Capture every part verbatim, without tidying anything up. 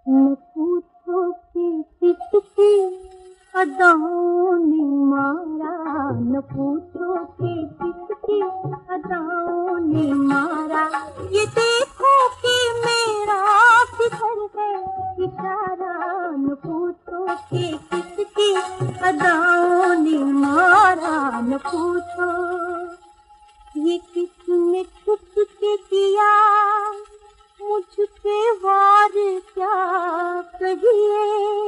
न पूछो कि किसकी अदाओं ने मारा, न पूछो कि किसकी अदाओं ने मारा। ये देखो कि मेरा किधर है इशारा, न पूछो कि किसकी अदाओं ने मारा, न पूछो। ये किसने छुप के किया मुझ पे वार, क्या कहिए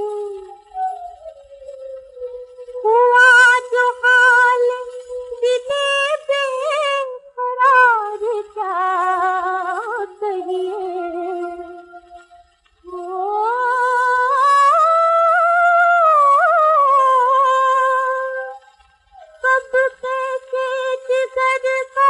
हुआ जो हाल दिले बेकरार, क्या कहिए। कब कैसे जिगर का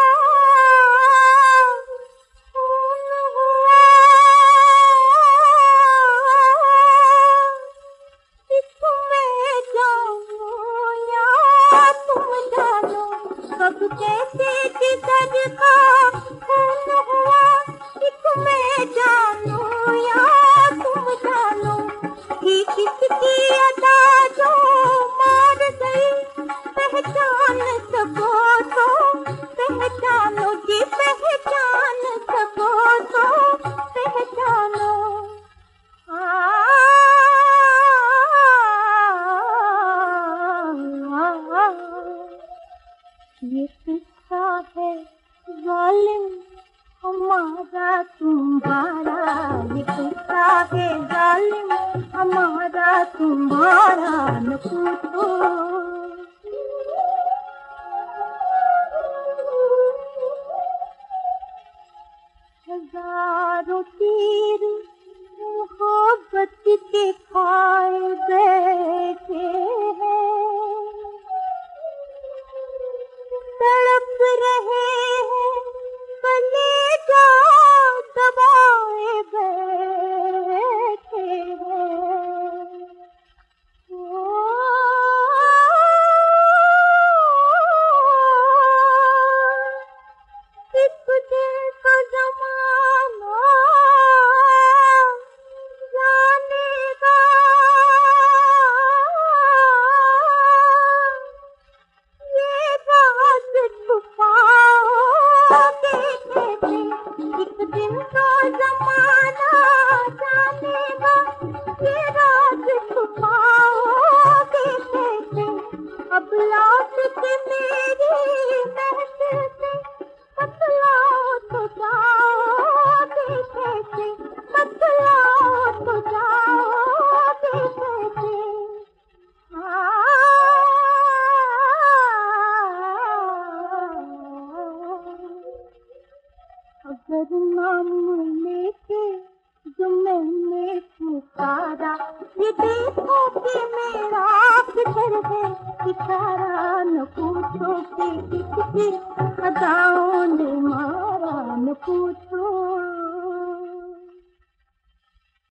कब कैसे जिगर का खून हुआ, एक मैं जानूं या तुम जानो। ये किसकी अदा जो मार गई, पहचान सको तो पहचानो जी, पहचान सको तो पहचानो। आ, आ, आ, आ, ये किस्सा है जालिम हमारा तुम्हारा, ये किस्सा है जालिम हमारा तुम्हारा, न पूछो। हजारों तीर मोहब्बत के खाए बैठे हैं, तड़प रहे हैं कलेजा दबाए बैठे हैं। इस दिल का ज़माना जानेगा, ये राज छुपाओगे कैसे, एक दिन तो ज़माना जानेगा, ये राज छुपाओगे कैसे। अब लौट के मेरी महफिल से बतलाओ तो जाओगे कैसे, बतलाओ तो जाओगे कैसे। आ, अगर नाम लेके जो मैंने पुकारा, ये देखो कि मेरा किधर है इशारा, न पूछो कि किसकी अदाओं ने मारा, न पूछो।